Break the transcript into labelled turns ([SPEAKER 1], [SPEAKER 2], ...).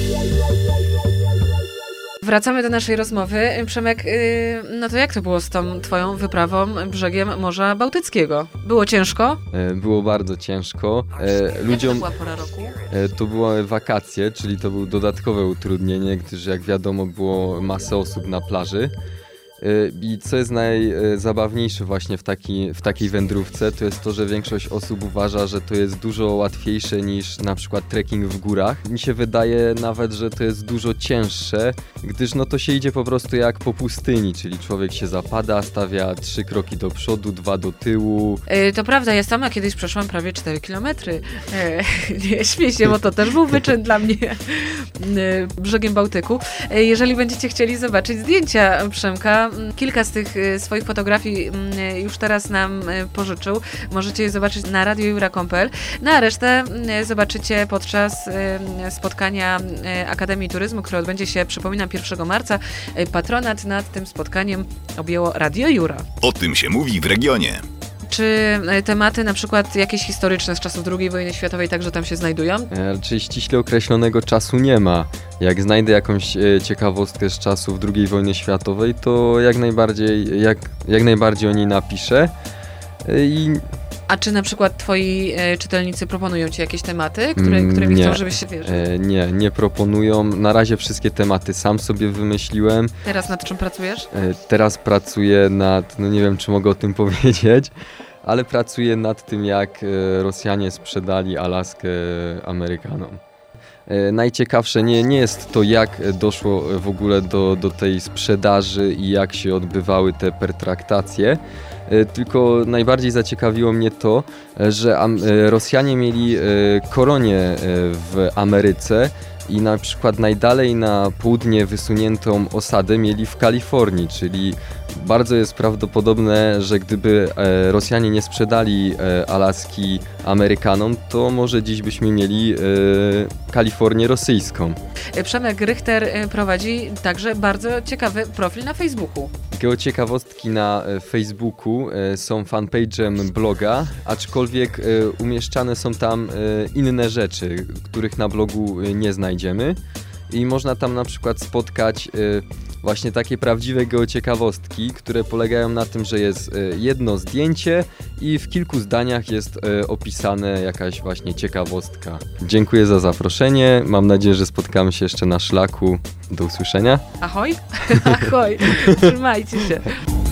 [SPEAKER 1] Wracamy do naszej rozmowy. Przemek, no to jak to było z tą twoją wyprawą brzegiem Morza Bałtyckiego? Było ciężko?
[SPEAKER 2] Było bardzo ciężko.
[SPEAKER 1] Ludziom... to była pora roku?
[SPEAKER 2] To były wakacje, czyli to było dodatkowe utrudnienie, gdyż jak wiadomo było masę osób na plaży. I co jest najzabawniejsze właśnie w takiej wędrówce, to jest to, że większość osób uważa, że to jest dużo łatwiejsze niż na przykład trekking w górach. Mi się wydaje nawet, że to jest dużo cięższe, gdyż no to się idzie po prostu jak po pustyni, czyli człowiek się zapada, stawia 3 kroki do przodu, 2 do tyłu.
[SPEAKER 1] To prawda, ja sama kiedyś przeszłam prawie 4 kilometry. Nie śmiej się, bo to też był wyczyn dla mnie brzegiem Bałtyku. Jeżeli będziecie chcieli zobaczyć zdjęcia Przemka, kilka z tych swoich fotografii już teraz nam pożyczył. Możecie je zobaczyć na radiojura.pl. No a resztę zobaczycie podczas spotkania Akademii Turyzmu, które odbędzie się, przypominam, 1 marca. Patronat nad tym spotkaniem objęło Radio Jura.
[SPEAKER 3] O tym się mówi w regionie.
[SPEAKER 1] Czy tematy na przykład jakieś historyczne z czasów II wojny światowej także tam się znajdują?
[SPEAKER 2] Czyli ściśle określonego czasu nie ma. Jak znajdę jakąś ciekawostkę z czasów II wojny światowej, to jak najbardziej o niej napiszę.
[SPEAKER 1] A czy na przykład twoi czytelnicy proponują ci jakieś tematy, którymi chcą, żebyś się wierzył?
[SPEAKER 2] Nie proponują. Na razie wszystkie tematy sam sobie wymyśliłem.
[SPEAKER 1] Teraz nad czym pracujesz?
[SPEAKER 2] Teraz pracuję nad, nie wiem czy mogę o tym powiedzieć, ale pracuję nad tym, jak Rosjanie sprzedali Alaskę Amerykanom. Najciekawsze nie jest to, jak doszło w ogóle do tej sprzedaży i jak się odbywały te pertraktacje, tylko najbardziej zaciekawiło mnie to, że Rosjanie mieli kolonię w Ameryce i na przykład najdalej na południe wysuniętą osadę mieli w Kalifornii, czyli bardzo jest prawdopodobne, że gdyby Rosjanie nie sprzedali Alaski Amerykanom, to może dziś byśmy mieli Kalifornię rosyjską.
[SPEAKER 1] Przemek Richter prowadzi także bardzo ciekawy profil na Facebooku.
[SPEAKER 2] Geociekawostki na Facebooku są fanpage'em bloga, aczkolwiek umieszczane są tam inne rzeczy, których na blogu nie znajdziemy i można tam na przykład spotkać właśnie takie prawdziwe geociekawostki, które polegają na tym, że jest jedno zdjęcie i w kilku zdaniach jest opisane jakaś właśnie ciekawostka. Dziękuję za zaproszenie, mam nadzieję, że spotkamy się jeszcze na szlaku. Do usłyszenia.
[SPEAKER 1] Ahoj, ahoj, trzymajcie się.